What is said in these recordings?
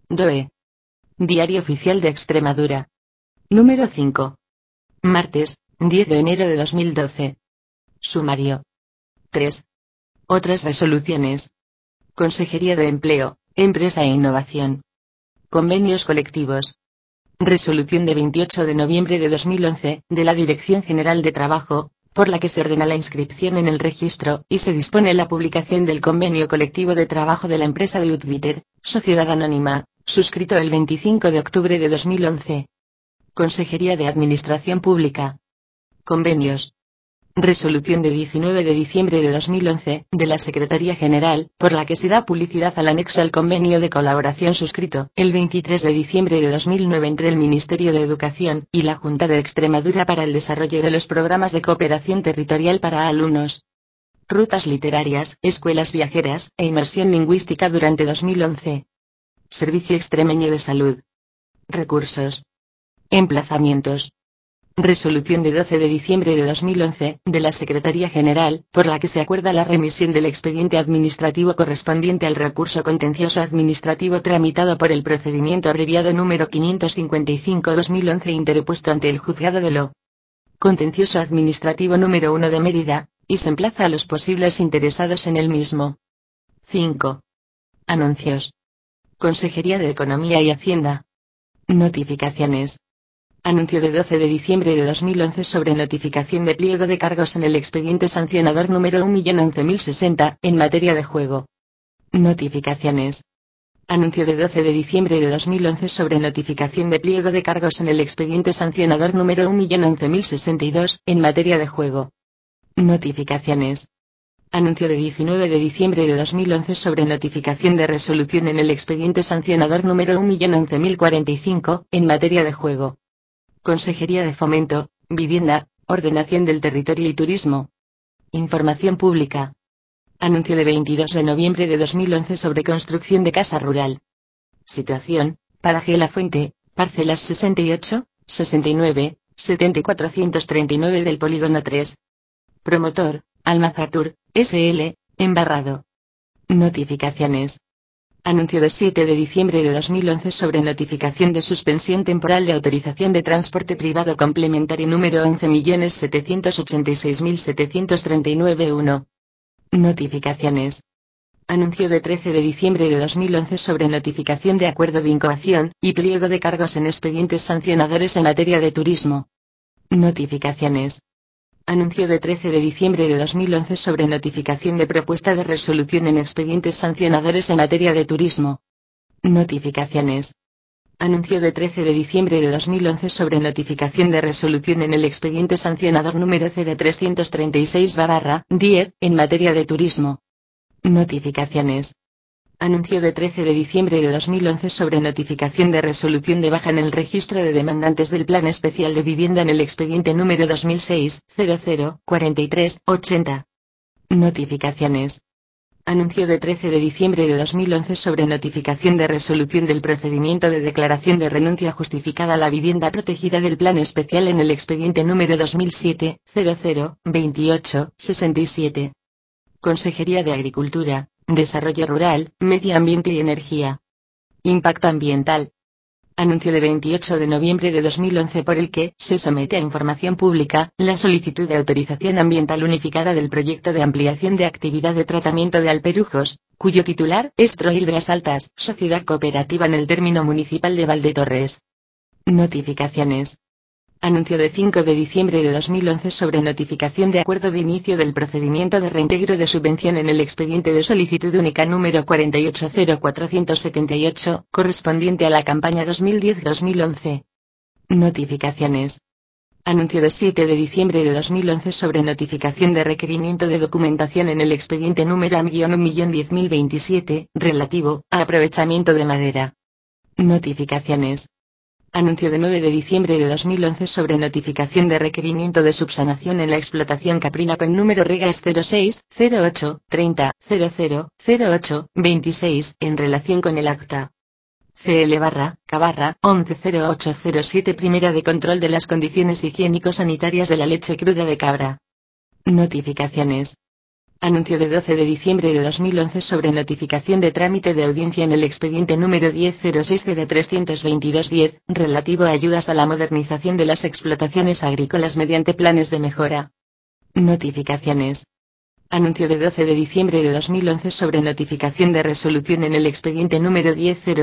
DOE. Diario Oficial de Extremadura. Número 5. Martes, 10 de enero de 2012. Sumario. 3. Otras resoluciones. Consejería de Empleo, Empresa e Innovación. Convenios colectivos. Resolución de 28 de noviembre de 2011, de la Dirección General de Trabajo, por la que se ordena la inscripción en el registro, y se dispone la publicación del convenio colectivo de trabajo de la empresa de Utviter, Sociedad Anónima, suscrito el 25 de octubre de 2011. Consejería de Administración Pública. Convenios. Resolución de 19 de diciembre de 2011, de la Secretaría General, por la que se da publicidad al anexo al convenio de colaboración suscrito, el 23 de diciembre de 2009 entre el Ministerio de Educación, y la Junta de Extremadura para el desarrollo de los programas de cooperación territorial para alumnos. Rutas literarias, escuelas viajeras, e inmersión lingüística durante 2011. Servicio Extremeño de Salud. Recursos. Emplazamientos. Resolución de 12 de diciembre de 2011, de la Secretaría General, por la que se acuerda la remisión del expediente administrativo correspondiente al recurso contencioso administrativo tramitado por el procedimiento abreviado número 555-2011 interpuesto ante el Juzgado de lo Contencioso Administrativo número 1 de Mérida, y se emplaza a los posibles interesados en el mismo. 5. Anuncios. Consejería de Economía y Hacienda. Notificaciones. Anuncio de 12 de diciembre de 2011 sobre notificación de pliego de cargos en el expediente sancionador número 1.011.060, en materia de juego. Notificaciones. Anuncio de 12 de diciembre de 2011 sobre notificación de pliego de cargos en el expediente sancionador número 1.011.062, en materia de juego. Notificaciones. Anuncio de 19 de diciembre de 2011 sobre notificación de resolución en el expediente sancionador número 1.011.045, en materia de juego. Consejería de Fomento, Vivienda, Ordenación del Territorio y Turismo. Información Pública. Anuncio de 22 de noviembre de 2011 sobre construcción de casa rural. Situación: paraje La Fuente, parcelas 68, 69, 7439 del polígono 3. Promotor: Almazatur, SL, Embarrado. Notificaciones. Anuncio de 7 de diciembre de 2011 sobre notificación de suspensión temporal de autorización de transporte privado complementario número 11.786.739-1. Notificaciones. Anuncio de 13 de diciembre de 2011 sobre notificación de acuerdo de incoación y pliego de cargos en expedientes sancionadores en materia de turismo. Notificaciones. Anuncio de 13 de diciembre de 2011 sobre notificación de propuesta de resolución en expedientes sancionadores en materia de turismo. Notificaciones. Anuncio de 13 de diciembre de 2011 sobre notificación de resolución en el expediente sancionador número 0336/10, en materia de turismo. Notificaciones. Anuncio de 13 de diciembre de 2011 sobre notificación de resolución de baja en el registro de demandantes del Plan Especial de Vivienda en el expediente número 2006-00-43-80. Notificaciones. Anuncio de 13 de diciembre de 2011 sobre notificación de resolución del procedimiento de declaración de renuncia justificada a la vivienda protegida del Plan Especial en el expediente número 2007-00-28-67. Consejería de Agricultura, Desarrollo Rural, Medio Ambiente y Energía. Impacto Ambiental. Anuncio de 28 de noviembre de 2011 por el que se somete a información pública la solicitud de autorización ambiental unificada del proyecto de ampliación de actividad de tratamiento de alperujos, cuyo titular es Troilbras Altas, Sociedad Cooperativa en el término municipal de Valdetorres. Notificaciones. Anuncio de 5 de diciembre de 2011 sobre notificación de acuerdo de inicio del procedimiento de reintegro de subvención en el expediente de solicitud única número 480478, correspondiente a la campaña 2010-2011. Notificaciones. Anuncio de 7 de diciembre de 2011 sobre notificación de requerimiento de documentación en el expediente número AM-1010027, relativo a aprovechamiento de madera. Notificaciones. Anuncio de 9 de diciembre de 2011 sobre notificación de requerimiento de subsanación en la explotación caprina con número regas 06 08 30 00 08 26 en relación con el acta CL/K/110807 primera de control de las condiciones higiénico-sanitarias de la leche cruda de cabra. Notificaciones. Anuncio de 12 de diciembre de 2011 sobre notificación de trámite de audiencia en el expediente número 1006-322-10, relativo a ayudas a la modernización de las explotaciones agrícolas mediante planes de mejora. Notificaciones. Anuncio de 12 de diciembre de 2011 sobre notificación de resolución en el expediente número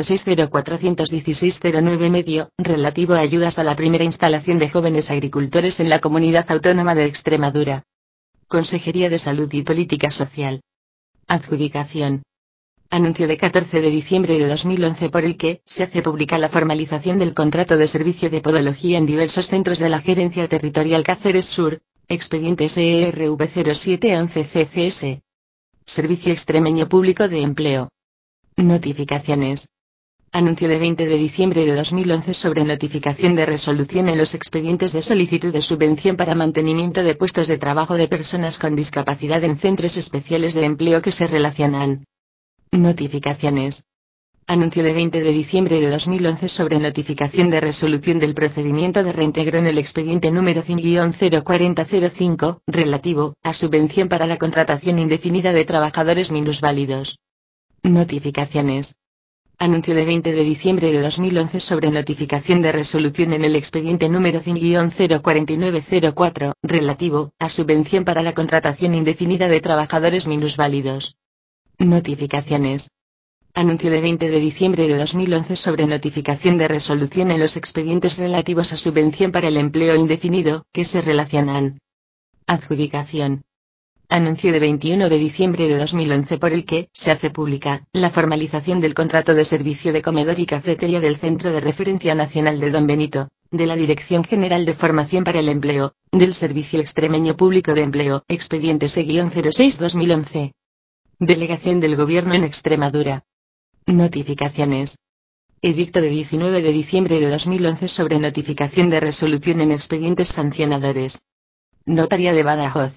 1006041609 medio, relativo a ayudas a la primera instalación de jóvenes agricultores en la Comunidad Autónoma de Extremadura. Consejería de Salud y Política Social. Adjudicación. Anuncio de 14 de diciembre de 2011 por el que se hace pública la formalización del contrato de servicio de podología en diversos centros de la Gerencia Territorial Cáceres Sur, expediente SERV 0711 CCS. Servicio Extremeño Público de Empleo. Notificaciones. Anuncio de 20 de diciembre de 2011 sobre notificación de resolución en los expedientes de solicitud de subvención para mantenimiento de puestos de trabajo de personas con discapacidad en centros especiales de empleo que se relacionan. Notificaciones. Anuncio de 20 de diciembre de 2011 sobre notificación de resolución del procedimiento de reintegro en el expediente número 5-04005, relativo a subvención para la contratación indefinida de trabajadores minusválidos. Notificaciones. Anuncio de 20 de diciembre de 2011 sobre notificación de resolución en el expediente número 5-04904, relativo a subvención para la contratación indefinida de trabajadores minusválidos. Notificaciones. Anuncio de 20 de diciembre de 2011 sobre notificación de resolución en los expedientes relativos a subvención para el empleo indefinido, que se relacionan. Adjudicación. Anuncio de 21 de diciembre de 2011 por el que se hace pública la formalización del contrato de servicio de comedor y cafetería del Centro de Referencia Nacional de Don Benito, de la Dirección General de Formación para el Empleo, del Servicio Extremeño Público de Empleo, expediente S-06-2011. Delegación del Gobierno en Extremadura. Notificaciones. Edicto de 19 de diciembre de 2011 sobre notificación de resolución en expedientes sancionadores. Notaría de Badajoz.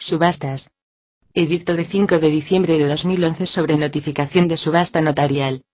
Subastas. Edicto de 5 de diciembre de 2011 sobre notificación de subasta notarial.